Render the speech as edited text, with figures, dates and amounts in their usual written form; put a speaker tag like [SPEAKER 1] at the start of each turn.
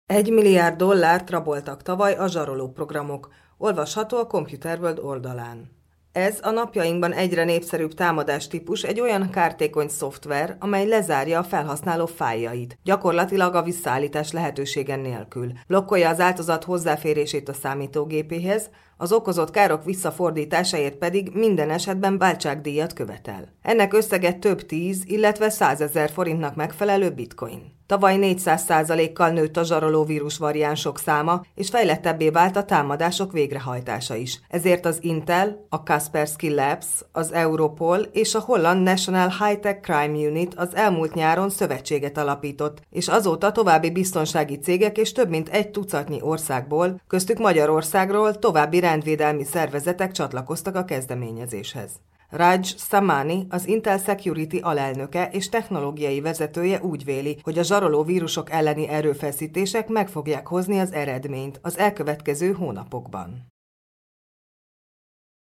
[SPEAKER 1] $1 milliárd raboltak tavaly a zsaroló programok, olvasható a Computer World oldalán. Ez a napjainkban egyre népszerűbb támadástípus egy olyan kártékony szoftver, amely lezárja a felhasználó fájljait, gyakorlatilag a visszaállítás lehetősége nélkül. Blokkolja az áldozat hozzáférését a számítógépéhez, az okozott károk visszafordításáért pedig minden esetben váltságdíjat követel. Ennek összege több 10, illetve 100 000 forintnak megfelelő bitcoin. Tavaly 400%-kal nőtt a zsaroló vírus variánsok száma, és fejlettebbé vált a támadások végrehajtása is. Ezért az Intel, a Kaspersky Labs, az Europol és a holland National High-Tech Crime Unit az elmúlt nyáron szövetséget alapított, és azóta további biztonsági cégek és több mint egy tucatnyi országból, köztük Magyarországról további rendvédelmi szervezetek csatlakoztak a kezdeményezéshez. Raj Samani, az Intel Security alelnöke és technológiai vezetője úgy véli, hogy a zsaroló vírusok elleni erőfeszítések meg fogják hozni az eredményt az elkövetkező hónapokban.